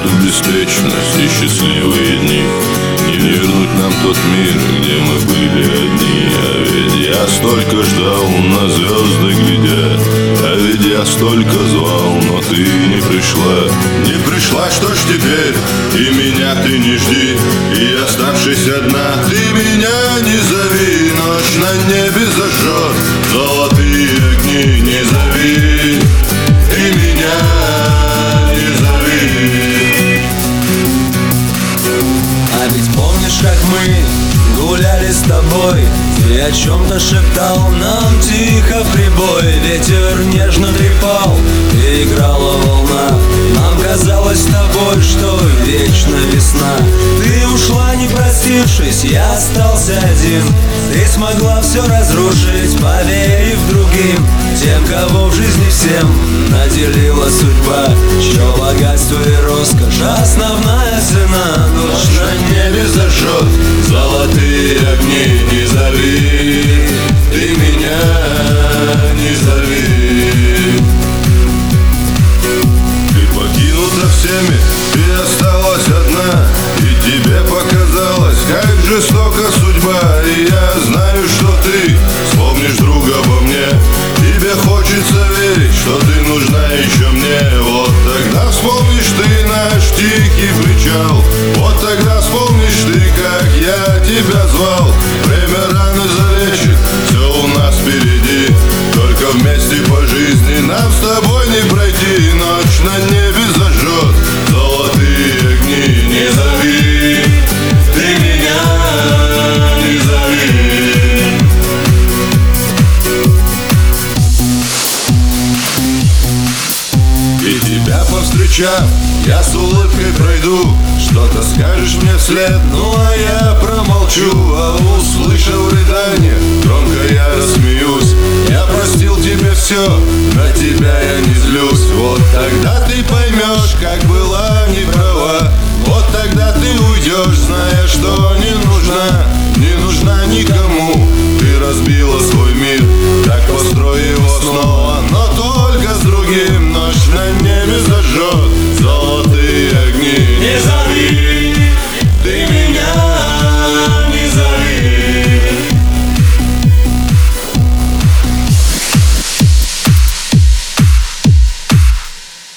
эту беспечность и счастливые дни. Не вернуть нам тот мир, где мы были одни. А ведь я столько ждал, на звезды глядя. А ведь я столько звал, но ты не пришла. Не пришла, что ж теперь? И меня ты не жди. И оставшись одна, ты меня не зови. Ночь на небе зажжет золотые огни. Не зови, и меня не зови. А ведь помнишь, как мы гуляли с тобой? Ты о чем-то шептал нам тихо в прибой. Ветер нежно трепал, и играла волна. Нам казалось с тобой, что вечно весна. Ты ушла, не простившись, я остался один. Ты смогла все разрушить, поверив другим. Тем, кого в жизни всем наделила судьба. Чье богатство и роскошь основная цена. Ночь на небе зажжет золотые огни. Не зови, ты меня не зови. Ты покинута всеми, ты осталась одна. И тебе показалось, как жестока судьба. И я знаю, что ты вспомнишь друга обо мне. Тебе хочется верить, что ты нужна еще мне. Вот тогда вспомнишь ты наш тихий причал. Вот тогда вспомнишь ты, как я тебя звал. Время раны залечит, все у нас впереди. Только вместе по жизни нам с тобой не пройти. Ночь на небе зажжет золотые огни. Не зови, ты меня не зови. И тебя повстречав, я с улыбкой пройду. Что-то скажешь мне вслед, ну а я промолчу. А услышав рыдание, громко я рассмеюсь. Я простил тебе все, на тебя я не злюсь. Вот тогда ты поймешь, как была не права. Вот тогда ты уйдешь, зная, что не нужна никому. Ты разбила свой мир, так построй его снова, но только с другим. Ночь на небе зажжет золотые огни. Не забудь.